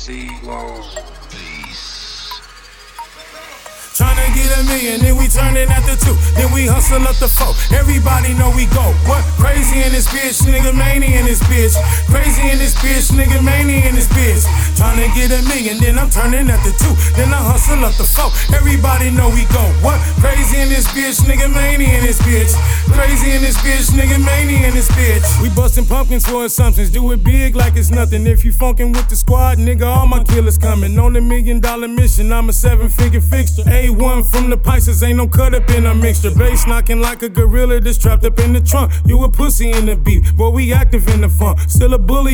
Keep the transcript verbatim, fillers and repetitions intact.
Tryna get a million, then we turn it after two. Then we hustle up the four. Everybody know we go. What? Crazy in this bitch, nigga mania in this bitch. Crazy in this bitch, nigga mania in this bitch. Tryna get a million, then I'm turning after two. Then I hustle up the four. Everybody know we go. What? Crazy in this bitch, nigga mania in this bitch. Crazy in this bitch, nigga mania in this bitch. We bustin' pumpkins for assumptions. Do it big like it's nothing. If you funkin' with the squad, nigga, all my killers coming. On a million dollar mission, I'm a seven figure fixture. A one from the Pisces, ain't no cut up in a mixture. Bass knocking like a gorilla that's trapped up in the trunk. You a pussy in the beat, boy, we active in the funk. Still a bully.